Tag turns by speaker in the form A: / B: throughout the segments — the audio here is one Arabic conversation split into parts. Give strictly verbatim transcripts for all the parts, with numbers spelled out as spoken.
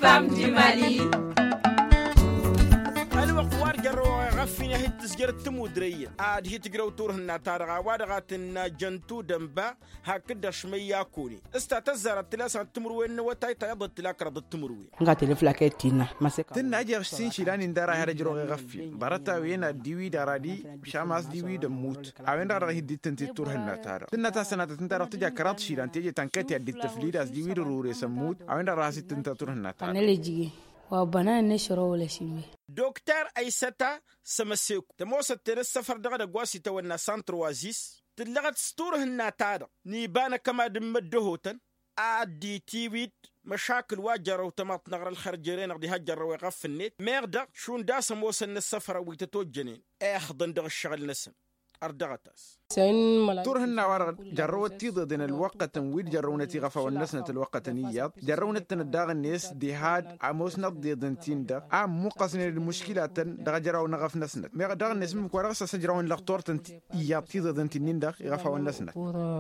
A: femmes du Mali.
B: غفينا هي تسجير التمودرية عاد هي تقرأ تورهن تارغا وادغاتنا جنتو دنبا هكذا شمية كوني استعتزر التلاسة التمروين وتاي تيض التلاك رض التمروين
C: غاتي فلاكيتينا مسك
D: تن اجي سين شيلان اندارا هرجرو غفي برتا وين ديوي دارادي شاماس ديوي دموت اوين دارا هدي تنتي تورهن تارا تن تاسنا تنتارا تجا كرات شيلان تيجي تنكتي ادي التفليد از ديوي روري سموت اوين دارا هسي تنتا تورهن تارا
E: نلجي وبنان نشرو ولا شيء
B: دكتور أيستا سمسيك تموسى تنس سفر دغدا قواسي تونا سانتر وازيس تلغت ستوره الناتادا نيبانا كما دمدهوتن عادي تيويت مشاكل واجر وتماط نغر الخرجرين غدي هجر ويغف النت ميغدا شون داس موسى السفر ويتتوجنين اخضن دغ الشغل نسن أردغتاس
D: تورهن وار جروت تيضدن الوقت ويد جرونتي غفا والنسنة الوقت نيات جرونت الداغ الناس دي هاد عموس نضي دنتين دا عم مقصن المشكلة دغ جراو نغف نسنة ميغ داغ الناس ممكن ورغس سجراون لغتور تنت إياب تيضدن تنين دا غفا والنسنة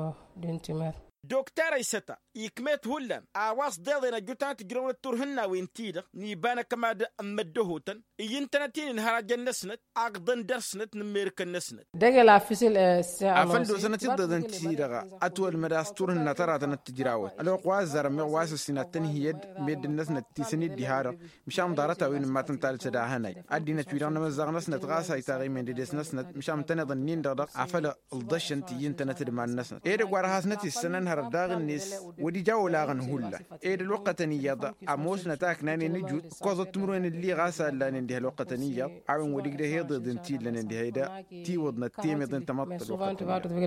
B: دكتور أيستا يكمت هولن عواص ديضنا جوتات جرون تورهن وينتيدا نيبانا كما مدهوتن ينتنتين هراج النسنة أقدن درسنت نميرك النسنة
E: دقلا فيسل
D: أفندو سنة تيضدن تيدا أطول مداس تورهن ترى تنتجراوة لو قوازر مغواس السنة تنهيد ميد النسنة تيسني ديهارة مشام دارتا وين ما تنتال تداهناي أدينا تويران مزاغ نسنة غاسا يتاغي من ديس نسنة مشام تنظنين دادا أفلا الضشن تيين تنتدمان النسنة إيدا قوارهاس نتي السنة هرداغ الناس ودي جو لاغن هولا إيد الوقت نياض عموس نتاك ناني نجود قوضة تمرون اللي غاسا لان انديه الوقت نياض عون وديك ده هيض دنتي لان انديه هيدا تي وضنا تيمي دن تمط الوقت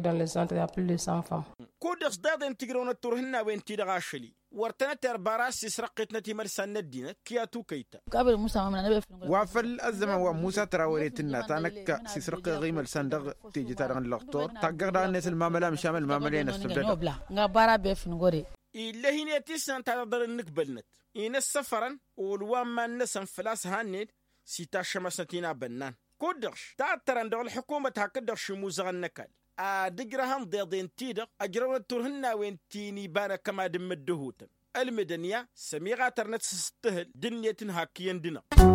B: كودس داد انتقرون التورهنا وين تي دغاشلي ورتنا ترباراس سرقتنا تيمر سنة دينة كياتو كيتا
F: قبل موسى ما
D: وافل الزمن وموسى تراوريتنا تانك سيسرق غيم الصندوق تيجي تارغن لقطور تقدر الناس المعاملة مش عامل معاملين السبب
F: غبارة بيفنغوري
B: إلا هنا تيسان تقدر نقبلنت إن السفرن والوام ما نسن فلاس هانيد سيتا شمسنتينا بنان كودرش تاترن دول الحكومة هكدرش موزغن نكال أدقرهم ضيضين تيدق أجرون التورهن وين تيني بانا كما دم الدهوتن المدنيا سميغا ترنت ستهل دنيا هاكيين دينا